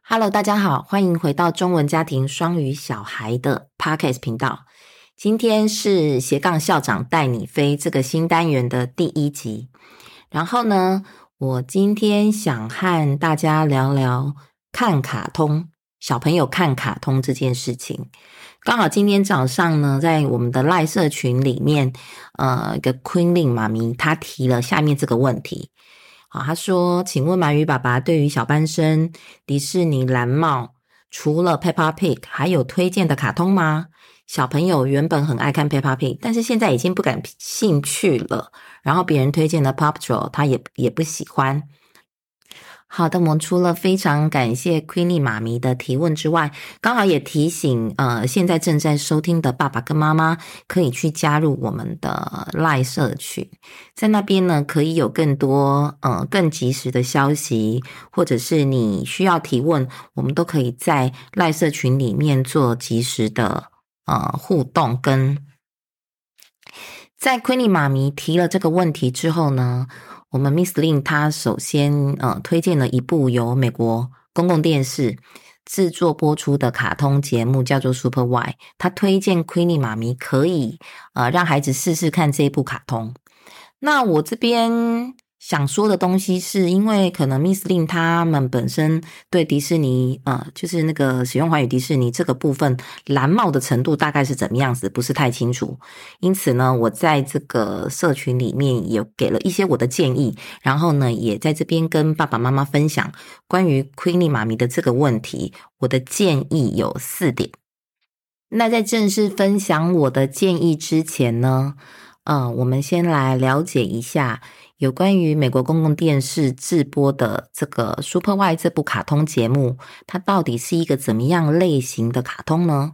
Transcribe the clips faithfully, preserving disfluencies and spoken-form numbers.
Hello，大家好，欢迎回到中文家庭双语小孩的 Podcast 频道。今天是斜杠校长带你飞这个新单元的第一集。然后呢，我今天想和大家聊聊看卡通，小朋友看卡通这件事情。刚好今天早上呢，在我们的赖社群里面，呃，一个 Queenling 妈咪她提了下面这个问题。好，他说，请问鳗鱼爸爸对于小班生迪士尼蓝帽除了 Peppa Pig 还有推荐的卡通吗？小朋友原本很爱看 Peppa Pig， 但是现在已经不感兴趣了，然后别人推荐的 Paw Patrol 他也也不喜欢。好的，我们除了非常感谢 Queenie 妈咪的提问之外，刚好也提醒呃现在正在收听的爸爸跟妈妈可以去加入我们的 LINE 社群，在那边呢可以有更多呃更及时的消息，或者是你需要提问，我们都可以在 LINE 社群里面做及时的呃互动跟。在 Queenie 妈咪提了这个问题之后呢，我们 Miss Lin 她首先呃推荐了一部由美国公共电视制作播出的卡通节目，叫做 Super Why。她推荐 Queenie 妈咪可以呃让孩子试试看这一部卡通。那我这边想说的东西是因为可能 Miss Lin 他们本身对迪士尼呃就是那个使用华语迪士尼这个部分蓝帽的程度大概是怎么样子不是太清楚，因此呢我在这个社群里面也给了一些我的建议，然后呢也在这边跟爸爸妈妈分享关于 Queenie 妈咪的这个问题，我的建议有四点。那在正式分享我的建议之前呢呃，我们先来了解一下有关于美国公共电视制播的这个 Super Why 这部卡通节目，它到底是一个怎么样类型的卡通呢？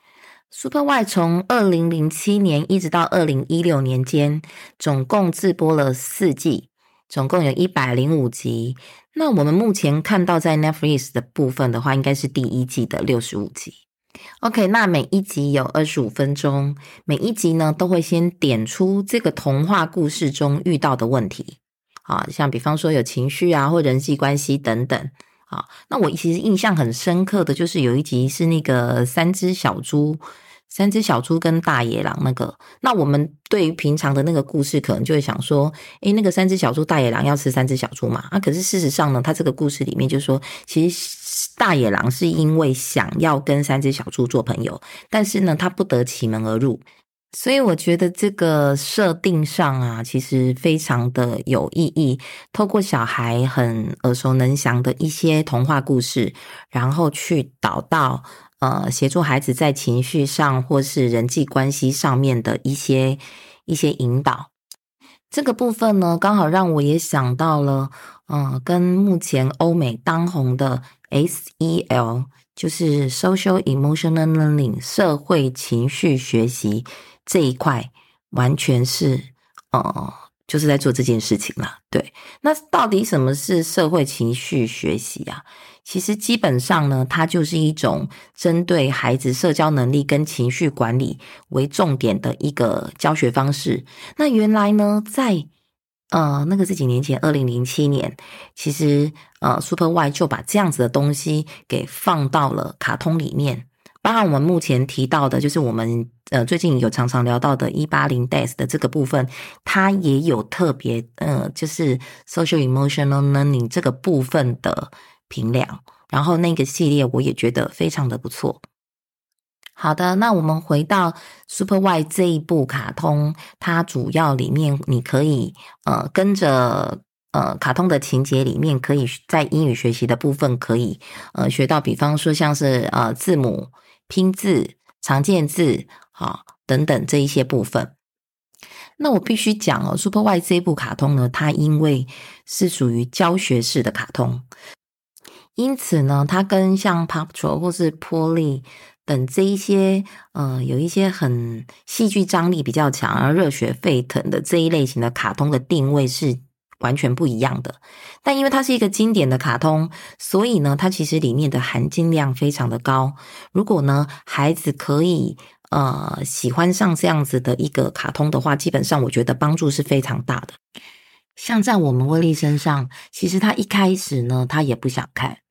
Super Why 从二零零七年一直到二零一六年间，总共制播了四季，总共有一百零五集。那我们目前看到在 Netflix 的部分的话，应该是第一季的六十五集。OK， 那每一集有二十五分钟，每一集呢都会先点出这个童话故事中遇到的问题，好，像比方说有情绪啊或人际关系等等。好，那我其实印象很深刻的就是有一集是那个三只小猪三只小猪跟大野狼那个，那我们对于平常的那个故事可能就会想说，诶，那个三只小猪大野狼要吃三只小猪嘛？啊，可是事实上呢，他这个故事里面就说，其实大野狼是因为想要跟三只小猪做朋友，但是呢，他不得其门而入。所以我觉得这个设定上啊，其实非常的有意义，透过小孩很耳熟能详的一些童话故事，然后去导到呃，协助孩子在情绪上或是人际关系上面的一些一些引导。这个部分呢，刚好让我也想到了呃，跟目前欧美当红的 S E L 就是 Social Emotional Learning 社会情绪学习这一块完全是呃就是在做这件事情啦。对，那到底什么是社会情绪学习啊？其实基本上呢，它就是一种针对孩子社交能力跟情绪管理为重点的一个教学方式。那原来呢，在呃那个是几年前，二零零七年，其实呃 Super Why 就把这样子的东西给放到了卡通里面。包含我们目前提到的，就是我们呃最近有常常聊到的一八零 days 的这个部分，它也有特别呃就是 social emotional learning 这个部分的评量，然后那个系列我也觉得非常的不错。好的，那我们回到 Super Why 这一部卡通，它主要里面你可以呃跟着呃卡通的情节里面，可以在英语学习的部分可以呃学到，比方说像是呃字母、拼字、常见字好等等这一些部分。那我必须讲哦 Super Why 这一部卡通呢，它因为是属于教学式的卡通，因此呢，它跟像 Paw Patrol 或是 Polly 等这一些呃有一些很戏剧张力比较强而热血沸腾的这一类型的卡通的定位是完全不一样的。但因为它是一个经典的卡通，所以呢它其实里面的含金量非常的高。如果呢孩子可以呃喜欢上这样子的一个卡通的话，基本上我觉得帮助是非常大的。像在我们威力身上，其实他一开始呢他也不想看，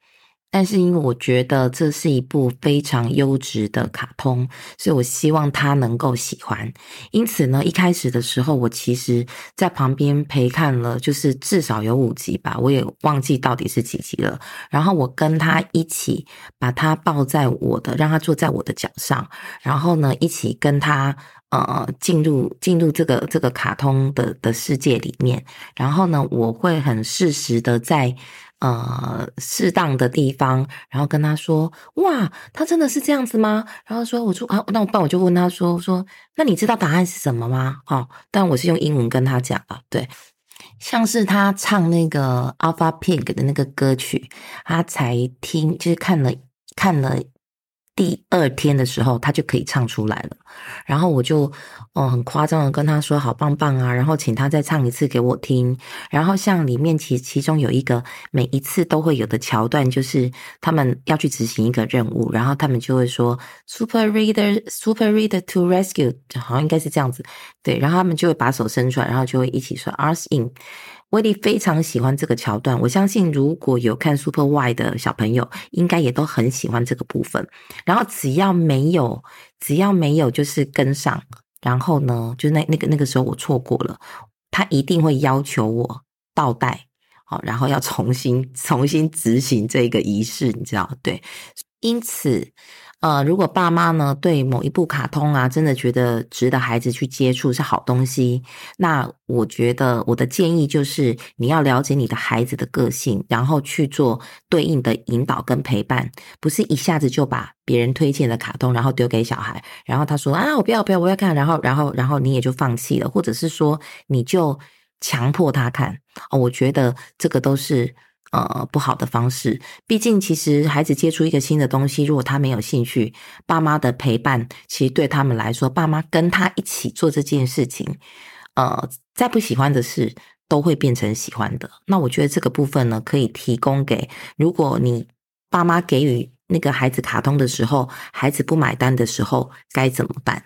但是因为我觉得这是一部非常优质的卡通，所以我希望他能够喜欢。因此呢，一开始的时候我其实在旁边陪看了，就是至少有五集吧，我也忘记到底是几集了。然后我跟他一起把他抱在我的，让他坐在我的脚上，然后呢一起跟他呃进入进入这个这个卡通的的世界里面。然后呢我会很适时的在呃，适当的地方，然后跟他说，哇，他真的是这样子吗？然后说，我说，啊，那我爸我就问他说，说，那你知道答案是什么吗？哦，但我是用英文跟他讲啊，对，像是他唱那个 Alpha Pig 的那个歌曲，他才听，就是看了看了第二天的时候，他就可以唱出来了。然后我就哦很夸张的跟他说好棒棒啊，然后请他再唱一次给我听。然后像里面其其中有一个每一次都会有的桥段，就是他们要去执行一个任务，然后他们就会说 Super Reader Super Reader to Rescue， 好像应该是这样子，对，然后他们就会把手伸出来，然后就会一起说 Ours in。威力非常喜欢这个桥段，我相信如果有看 Super Why 的小朋友，应该也都很喜欢这个部分。然后只要没有，只要没有就是跟上，然后呢，就那那个那个时候我错过了，他一定会要求我倒带，好，然后要重新重新执行这个仪式，你知道，对，因此。呃，如果爸妈呢对某一部卡通啊，真的觉得值得孩子去接触是好东西，那我觉得我的建议就是你要了解你的孩子的个性，然后去做对应的引导跟陪伴，不是一下子就把别人推荐的卡通然后丢给小孩，然后他说啊我不要不要我要看，然后然后然后你也就放弃了，或者是说你就强迫他看，哦，我觉得这个都是呃，不好的方式。毕竟其实孩子接触一个新的东西，如果他没有兴趣，爸妈的陪伴其实对他们来说，爸妈跟他一起做这件事情，呃，再不喜欢的事都会变成喜欢的。那我觉得这个部分呢，可以提供给如果你爸妈给予那个孩子卡通的时候，孩子不买单的时候该怎么办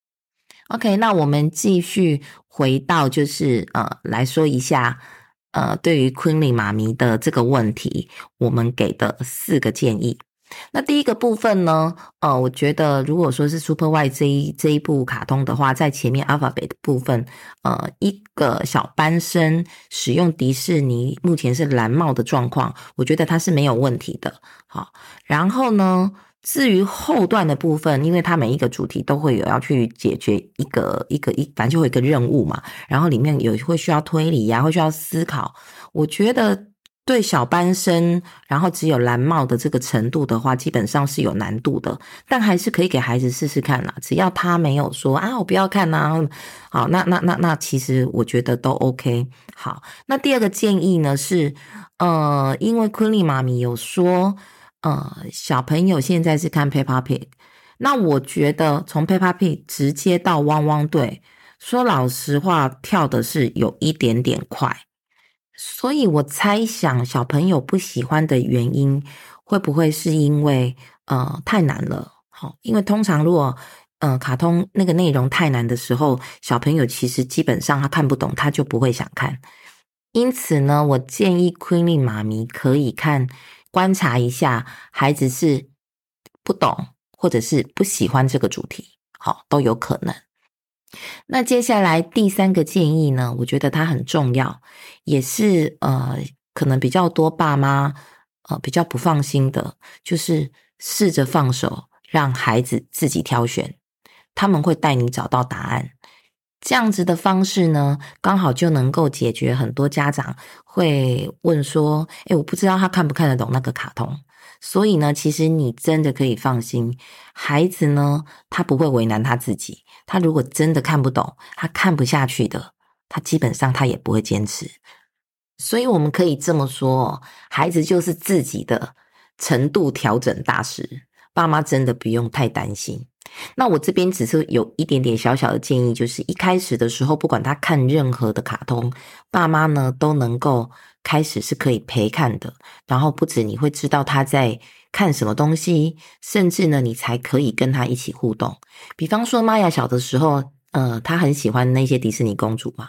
？OK，那我们继续回到就是呃来说一下。呃，对于昆凌妈咪的这个问题，我们给的四个建议。那第一个部分呢，呃，我觉得如果说是 Super Why 这一这一部卡通的话，在前面 Alphabet 的部分，呃，一个小班生使用迪士尼目前是蓝帽的状况，我觉得它是没有问题的。好，然后呢，至于后段的部分，因为它每一个主题都会有要去解决一个一个一，反正就会有一个任务嘛，然后里面有会需要推理呀、啊，会需要思考。我觉得对小班生，然后只有蓝帽的这个程度的话，基本上是有难度的，但还是可以给孩子试试看啦。只要他没有说啊，我不要看啊，好，那那那那其实我觉得都 OK。好，那第二个建议呢是，呃，因为昆凌妈咪有说。呃，小朋友现在是看 Peppa Pig， 那我觉得从 Peppa Pig 直接到汪汪队，说老实话，跳的是有一点点快，所以我猜想小朋友不喜欢的原因，会不会是因为呃太难了？好，因为通常如果呃卡通那个内容太难的时候，小朋友其实基本上他看不懂，他就不会想看。因此呢，我建议昆凌妈咪可以看。观察一下孩子是不懂或者是不喜欢这个主题，好，都有可能。那接下来第三个建议呢，我觉得它很重要，也是呃可能比较多爸妈呃比较不放心的，就是试着放手，让孩子自己挑选，他们会带你找到答案。这样子的方式呢，刚好就能够解决很多家长会问说，诶，我不知道他看不看得懂那个卡通。所以呢，其实你真的可以放心，孩子呢，他不会为难他自己。他如果真的看不懂，他看不下去的，他基本上他也不会坚持。所以我们可以这么说，孩子就是自己的程度调整大师，爸妈真的不用太担心。那我这边只是有一点点小小的建议，就是一开始的时候，不管他看任何的卡通，爸妈呢都能够开始是可以陪看的，然后不止你会知道他在看什么东西，甚至呢你才可以跟他一起互动。比方说玛雅小的时候，呃，他很喜欢那些迪士尼公主嘛，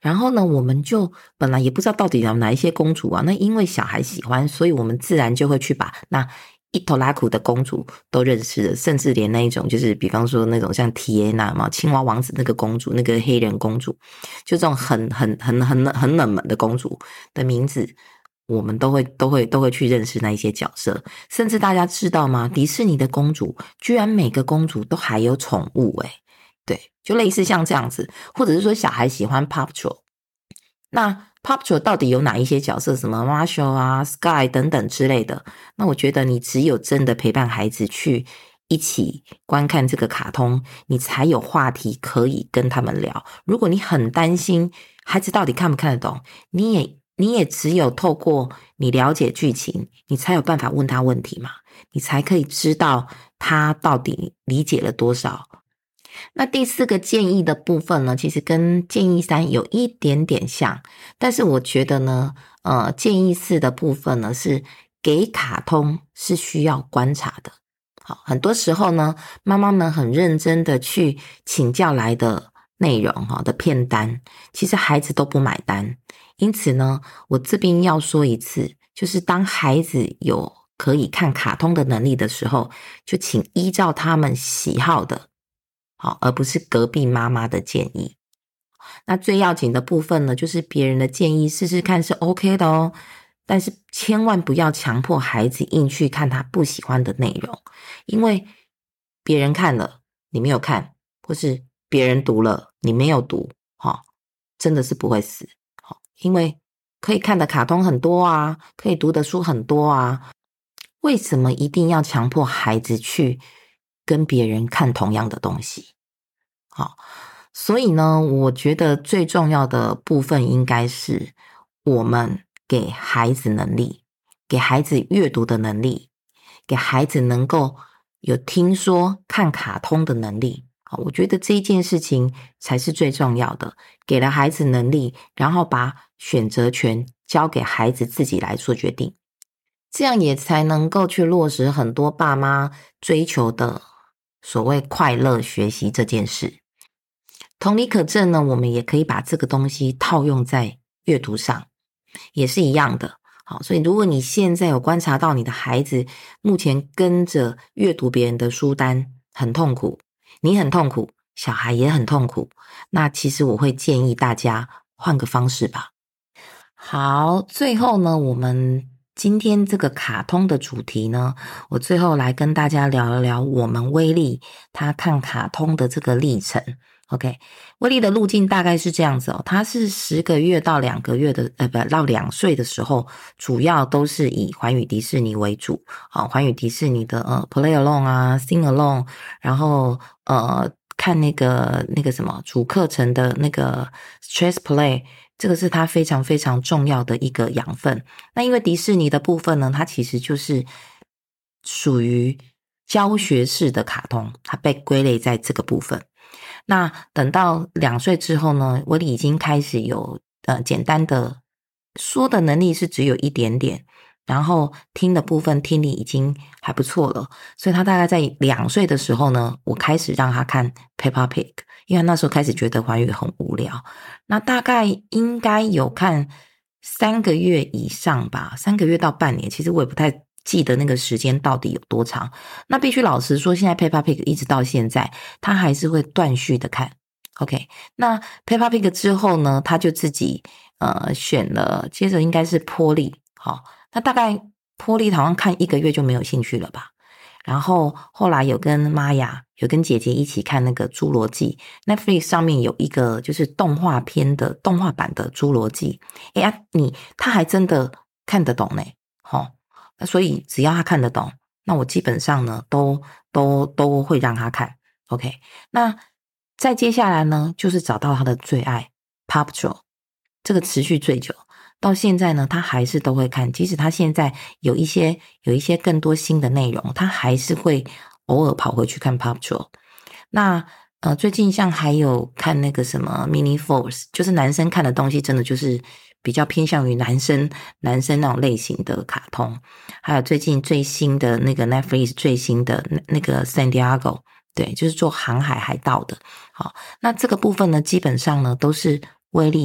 然后呢，我们就本来也不知道到底有哪一些公主啊，那因为小孩喜欢，所以我们自然就会去把那一头拉苦的公主都认识了，甚至连那一种就是比方说那种像提安娜嘛，青蛙王子那个公主，那个黑人公主，就这种很很很很很冷门的公主的名字，我们都会都会都会去认识那一些角色。甚至大家知道吗？迪士尼的公主居然每个公主都还有宠物诶，对，就类似像这样子，或者是说小孩喜欢 Paw Patrol， 那 Paw Patrol 到底有哪一些角色，什么 Marshall 啊 Sky 等等之类的，那我觉得你只有真的陪伴孩子去一起观看这个卡通，你才有话题可以跟他们聊。如果你很担心孩子到底看不看得懂，你也你也只有透过你了解剧情，你才有办法问他问题嘛，你才可以知道他到底理解了多少。那第四个建议的部分呢，其实跟建议三有一点点像，但是我觉得呢，呃，建议四的部分呢是给卡通是需要观察的。好，很多时候呢，妈妈们很认真的去请教来的内容哈的片单，其实孩子都不买单。因此呢，我这边要说一次，就是当孩子有可以看卡通的能力的时候，就请依照他们喜好的，好，而不是隔壁妈妈的建议。那最要紧的部分呢，就是别人的建议试试看是 OK 的哦，但是千万不要强迫孩子硬去看他不喜欢的内容，因为别人看了你没有看，或是别人读了你没有读，哦，真的是不会死，哦，因为可以看的卡通很多啊，可以读的书很多啊，为什么一定要强迫孩子去跟别人看同样的东西？好，所以呢，我觉得最重要的部分应该是我们给孩子能力，给孩子阅读的能力，给孩子能够有听说看卡通的能力。好，我觉得这一件事情才是最重要的。给了孩子能力，然后把选择权交给孩子自己来做决定，这样也才能够去落实很多爸妈追求的所谓快乐学习这件事。同理可证呢，我们也可以把这个东西套用在阅读上，也是一样的。好，所以如果你现在有观察到你的孩子目前跟着阅读别人的书单很痛苦，你很痛苦，小孩也很痛苦，那其实我会建议大家换个方式吧。好，最后呢，我们今天这个卡通的主题呢，我最后来跟大家聊一聊我们威力他看卡通的这个历程。OK， 威力的路径大概是这样子哦，他是十个月到两个月的，呃，不到两岁的时候，主要都是以环宇迪士尼为主，啊，环宇迪士尼的呃 Play Along 啊 ，Sing Along， 然后呃看那个那个什么主课程的那个 Stress Play。这个是它非常非常重要的一个养分。那因为迪士尼的部分呢，它其实就是属于教学式的卡通，它被归类在这个部分。那等到两岁之后呢，威力已经开始有呃简单的说的能力是只有一点点，然后听的部分听力已经还不错了，所以他大概在两岁的时候呢，我开始让他看 Peppa Pig， 因为那时候开始觉得环宇很无聊。那大概应该有看三个月以上吧，三个月到半年，其实我也不太记得那个时间到底有多长。那必须老实说，现在 Peppa Pig 一直到现在，他还是会断续的看。OK， 那 Peppa Pig 之后呢，他就自己呃选了，接着应该是波利，好，那大概波利好像看一个月就没有兴趣了吧。然后后来有跟玛雅有跟姐姐一起看那个侏罗纪 Netflix 上面有一个就是动画片的动画版的侏罗纪，诶啊，你他还真的看得懂呢，齁，所以只要他看得懂，那我基本上呢都都都会让他看。 OK， 那再接下来呢就是找到他的最爱 Paw Patrol， 这个持续最久到现在呢，他还是都会看，即使他现在有一些有一些更多新的内容，他还是会偶尔跑回去看 Paw Patrol。 那呃，最近像还有看那个什么 Mini Force， 就是男生看的东西真的就是比较偏向于男生男生那种类型的卡通。还有最近最新的那个 Netflix 最新的那个 San Diego， 对，就是做航海海盗的。好，那这个部分呢基本上呢都是威力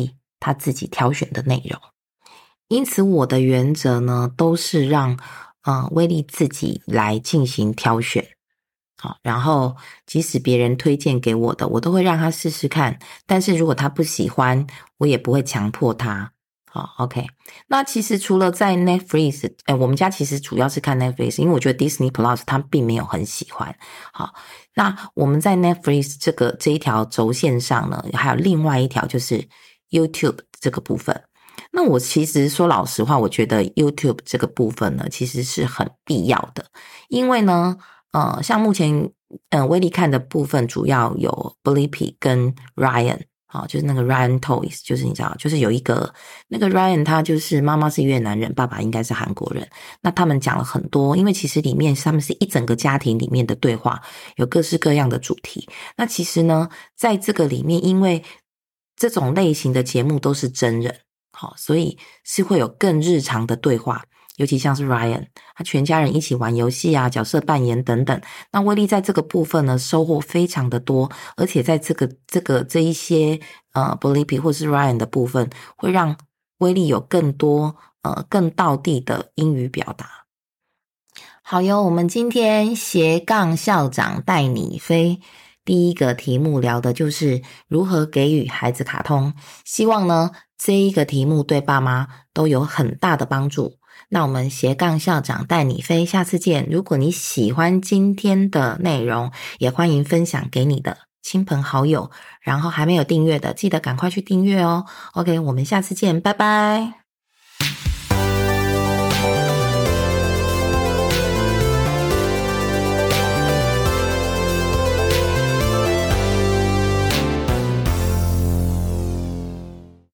他自己挑选的内容。因此我的原则呢，都是让呃威力自己来进行挑选。好，然后即使别人推荐给我的，我都会让他试试看，但是如果他不喜欢，我也不会强迫他。好 ，OK。那其实除了在 Netflix， 哎，我们家其实主要是看 Netflix， 因为我觉得 Disney Plus 他并没有很喜欢。好，那我们在 Netflix 这个这一条轴线上呢，还有另外一条就是 YouTube 这个部分。那我其实说老实话，我觉得 YouTube 这个部分呢，其实是很必要的，因为呢。呃，像目前呃威力看的部分主要有 Blippi 跟 Ryan， 好、哦，就是那个 Ryan Toys， 就是你知道，就是有一个那个 Ryan 他就是妈妈是越南人，爸爸应该是韩国人。那他们讲了很多，因为其实里面他们是一整个家庭里面的对话，有各式各样的主题。那其实呢，在这个里面，因为这种类型的节目都是真人，好、哦，所以是会有更日常的对话。尤其像是 Ryan， 他全家人一起玩游戏啊，角色扮演等等。那威力在这个部分呢，收获非常的多，而且在这个这个这一些呃 Blippi 或是 Ryan 的部分，会让威力有更多呃更道地的英语表达。好哟，我们今天斜杠校长带你飞。第一个题目聊的就是如何给予孩子卡通，希望呢这一个题目对爸妈都有很大的帮助。那我们斜杠校长带你飞，下次见。如果你喜欢今天的内容，也欢迎分享给你的亲朋好友，然后还没有订阅的，记得赶快去订阅哦。OK， 我们下次见，拜拜。